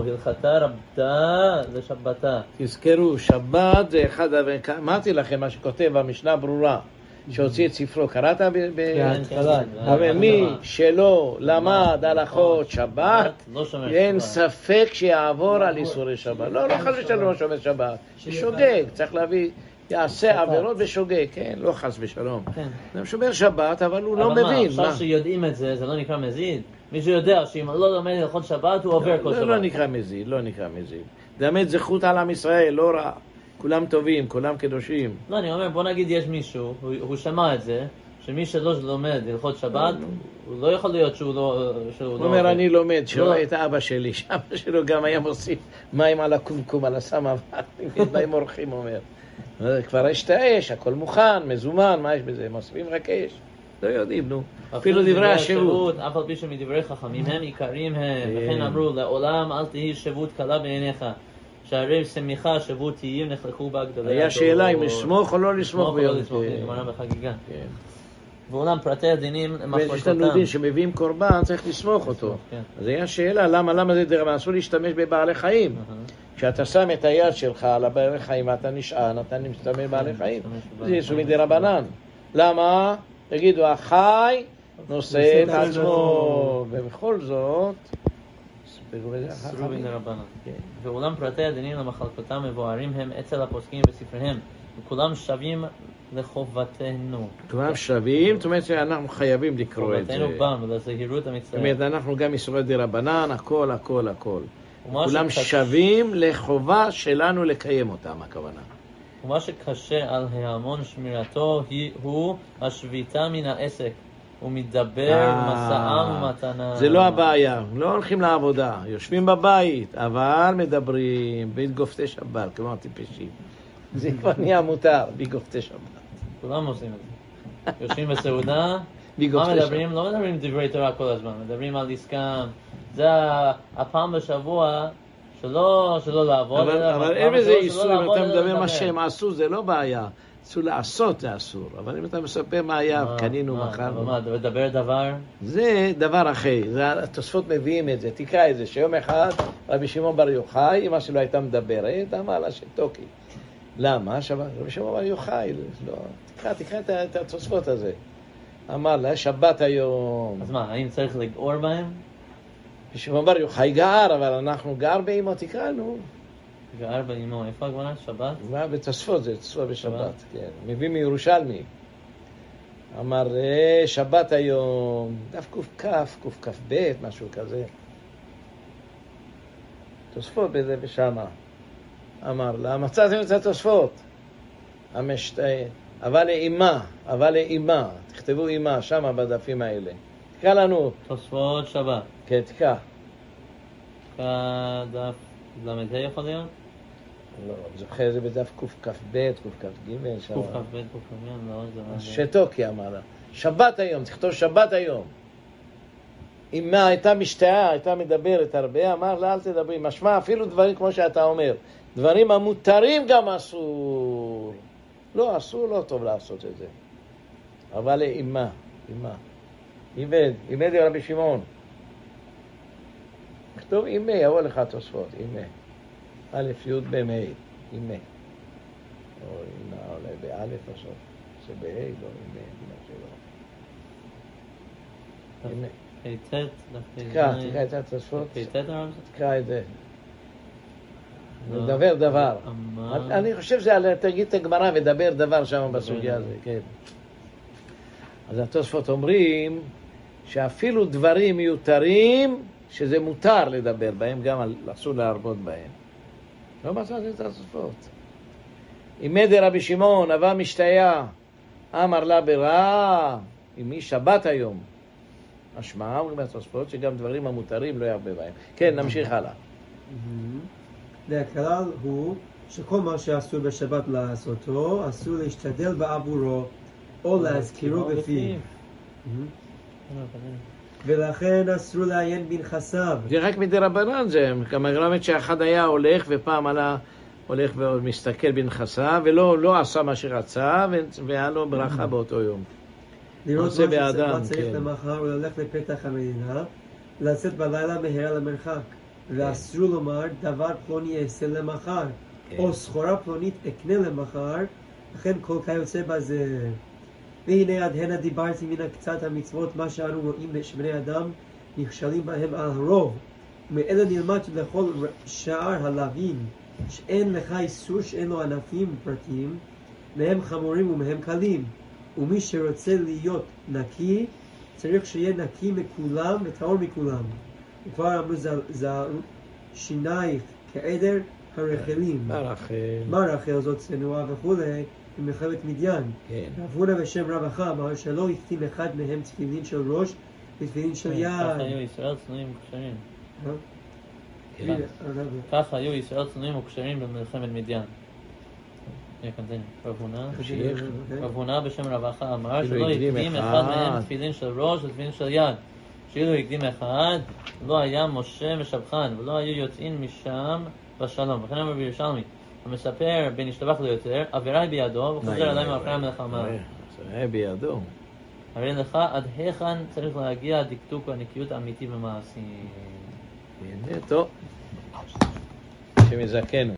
הלכתה רבתה לשבתה. תזכרו, שבת זה אחד, אמרתי לכם מה שכותב במשנה ברורה, שהוציא את ספרו, קראת? אבל מי שלא למד הלכות שבת, אין ספק שיעבור על איסורי שבת. לא חס ושלום לא שומר שבת, שוגג, צריך להביא, יעשה עבירות ושוגג, כן, לא חס ושלום. הוא שומר שבת, אבל הוא לא מבין. אבל מה, עכשיו שיודעים את זה, זה לא נקרא מזיד? מישהו יודע שאם לא לומד הלכות שבת, הוא עובר כל שבת. לא נקרא מזיד, לא נקרא מזיד. זה באמת זכות על עם ישראל, לא רע. כולם טובים, כולם קדושים. לא, אני אומר, בוא נגיד יש מישהו, הוא שמע את זה, שמי שלא לומד הלכות שבת, הוא לא יכול להיות שהוא לא... הוא אומר, אני לומד, שרואה את אבא שלי, שאבא שלו גם היה מוסיף מים על הקומקום, על הסם אבק, באים אורחים, אומר. כבר יש את האש, הכל מוכן, מזומן, מה יש בזה? מוסיפים רק אש. לא יודעים, נו. אפילו דברי השירות. אף על פי שמדברי חכמים הם עיקרים הם, וכן אמרו, לעולם אל תהי שבות קלה בעיניך. שהרי שמחה שבות תהיים נחלקו בה גדולי. היה שאלה אם לסמוך או לא לסמוך ביום. גמרא בחגיגה. ואולם פרטי הדינים מחלקותם. ויש לנו דין שמביאים קורבן, צריך לסמוך אותו. אז היה שאלה, למה זה דרמה? אסור להשתמש בבעלי חיים. כשאתה שם את היד שלך על הבעלי חיים, אתה נשען, אתה משתמש בבעלי חיים. זה איסור מדרבנן. למה? תגידו, החי נושא את עצמו. ובכל זאת... ואולם פרטי הדינים למחלקותם מבוארים הם אצל הפוסקים בספריהם, וכולם שווים לחובתנו. כולם שווים, זאת אומרת שאנחנו חייבים לקרוא את זה. חובתנו בם, ולזהירות המצטער. זאת אומרת, אנחנו גם איסורי דרבנן, הכל. כולם שווים לחובה שלנו לקיים אותם, הכוונה. ומה שקשה על ההמון שמירתו הוא השביתה מן העסק. הוא מדבר מסעם ומתנה. זה לא הבעיה, לא הולכים לעבודה, יושבים בבית, אבל מדברים בגופתי שבת, כמו טיפשים. זה כבר נהיה מותר, בגופתי שבת. כולם עושים את זה. יושבים בסעודה, מה מדברים? לא מדברים דברי תורה כל הזמן, מדברים על עסקם. זה הפעם בשבוע שלא לעבוד. אבל אין בזה איסור, אם אתה מדבר מה שהם עשו, זה לא בעיה. אסור לעשות זה אסור, אבל אם אתה מספר מה היה, קנינו מחר. אבל מה, לדבר דבר? זה דבר אחר, התוספות מביאים את זה, תקרא את זה, שיום אחד רבי שמעון בר יוחאי, אמא שלו הייתה מדברת, אמר לה שתוקי. למה? רבי שמעון בר יוחאי, תקרא את התוספות הזה. אמר לה, שבת היום. אז מה, האם צריך לגעור בהם? רבי שמעון בר יוחאי גער, אבל אנחנו גער באמו, תקראנו. גער באמו, איפה הגמרא? שבת? בתוספות, זה תוספות בשבת, כן. מביא מירושלמי. אמר, שבת היום, דף קוף ב', משהו כזה. תוספות בזה בשמה. אמר לה, מצאתם את התוספות. אבל לאמא, תכתבו אמא, שמה בדפים האלה. תקרא לנו. תוספות שבת. כן, תקרא. דף למדה יכול להיות? לא, זוכר זה בדף קכ"ב, קכ"ג, קכ"ב, לא, זה... שתוקי אמר לה, שבת היום, תכתוב שבת היום. אמא הייתה משתאה, הייתה מדברת הרבה, אמר לה, אל תדברי, משמע אפילו דברים כמו שאתה אומר, דברים המותרים גם אסור. לא, אסור, לא טוב לעשות את זה. אבל אמא, איבד רבי שמעון. כתוב אמא, יבוא לך תוספות, אמא. א' י' במ' אימא. או אימא עולה באלף בסוף. זה בה' לא אימא, אימא שלא. תקרא את התוספות. תקרא את זה. מדבר דבר. אני חושב שזה, תגיד את הגמרא ודבר דבר שם בסוגיה הזה, כן. אז התוספות אומרים שאפילו דברים מיותרים, שזה מותר לדבר בהם, גם אסור להרבות בהם. לא מצאתי את התוספות. עמד רבי שמעון, אבה משתיה, אמר לה ברע, אמי שבת היום. משמע, אומרים התוספות, שגם דברים המותרים לא ירבה בהם. כן, נמשיך הלאה. והכלל הוא שכל מה שאסור בשבת לעשותו, אסור להשתדל בעבורו, או להזכירו בפיו. ולכן אסור לעיין בנכסיו. זה רק מדרבנן זה, כמובן שאחד היה הולך ופעם הולך ומסתכל בנכסיו ולא עשה מה שרצה והיה לו ברכה באותו יום. לראות מה צריך למחר וללך לפתח המדינה, לצאת בלילה מהר למרחק. ואסור לומר דבר פלוני אעשה למחר, או סחורה פלונית אקנה למחר, לכן כל כיוצא בזה. והנה עד הנה דיברתי מן קצת המצוות, מה שאנו רואים שבני אדם נכשלים בהם על הרוב, ומאלה נלמד לכל שאר הלווים, שאין לך איסור שאין לו ענפים פרטיים, מהם חמורים ומהם קלים, ומי שרוצה להיות נקי, צריך שיהיה נקי מכולם וטהור מכולם. וכבר אמרו שינייך כעדר הרחלים. מה רחל? זאת צנועה וכולי, במלחמת מדיין. רב הונא בשם רב אחא אמר שלא החתים אחד מהם תפילין של ראש ותפילין של יד. ככה היו ישראל צנועים וכשרים. ככה היו ישראל צנועים וכשרים במלחמת מדיין. רב הונא בשם רב אחא אמר שלא הקדים אחד מהם תפילין של ראש ותפילין של יד. שאילו הקדים אחד, לא היה משה משבחן, ולא היו יוצאים משם בשלום. וכן אמר בירושלמי, המספר בין השתבח ליותר, עבירה היא בידו, וחוזר עליהם אחרי המלחמה. זה בידו. הרי לך עד היכן צריך להגיע הדקדוק והנקיות האמיתי במעשים. טוב, שמזכנו.